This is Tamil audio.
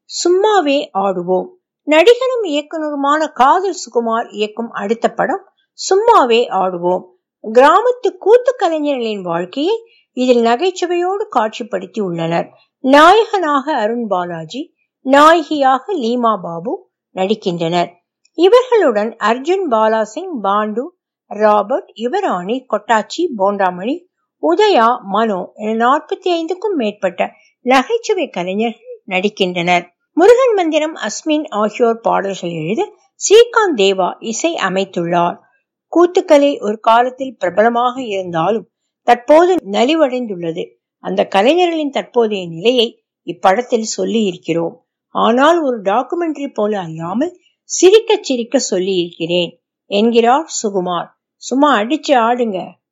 சும்மாவே ஆடுவோம். நடிகரும் இயக்குனருமான காதல் சுகுமார் இயக்கும் அடுத்த படம் சும்மாவே ஆடுவோம். கிராமத்து கூத்து கலைஞர்களின் வாழ்க்கையை இதில் நகைச்சுவையோடு காட்சிப்படுத்தி உள்ளனர். நாயகனாக அருண் பாலாஜி, நாயகியாக லீமா பாபு நடிக்கின்றனர். இவர்களுடன் அர்ஜுன் பாலாசிங், பாண்டு, ராபர்ட், யுவராணி, கொட்டாச்சி, போண்டாமணி, உதயா, மனோ என 45க்கும் மேற்பட்ட நகைச்சுவை கலைஞர்கள் நடிக்கின்றனர். முருகன் மந்திரம், அஸ்மின் ஆகியோர் பாடல்கள் எழுத ஸ்ரீகாந்த் தேவா இசை அமைத்துள்ளார். கூத்துக்கலை ஒரு காலத்தில் பிரபலமாக இருந்தாலும் தற்போது நலிவடைந்துள்ளது. அந்த கலைஞர்களின் தற்போதைய நிலையை இப்படத்தில் சொல்லி இருக்கிறோம். ஆனால் ஒரு டாக்குமெண்ட்ரி போல அல்லாமல் சிரிக்க சிரிக்க சொல்லி இருக்கிறேன் என்கிறார் சுகுமார். சும்மா அடிச்சு ஆடுங்க.